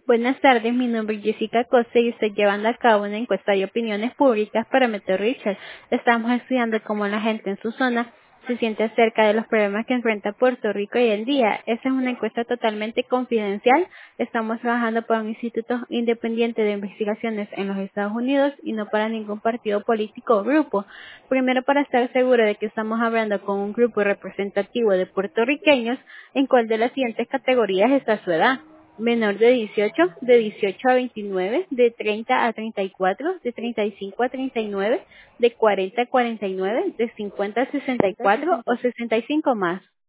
Buenas tardes, mi nombre es Jessica Costa y estoy llevando a cabo una encuesta de opiniones públicas para Meteor Richard. Estamos estudiando cómo la gente en su zona se siente acerca de los problemas que enfrenta Puerto Rico hoy en día. Esta es una encuesta totalmente confidencial. Estamos trabajando para un instituto independiente de investigaciones en los Estados Unidos y no para ningún partido político o grupo. Primero, para estar seguro de que estamos hablando con un grupo representativo de puertorriqueños, ¿en cuál de las siguientes categorías está su edad? Menor de 18, de 18 a 29, de 30 a 34, de 35 a 39, de 40 a 49, de 50 a 64 o 65 más.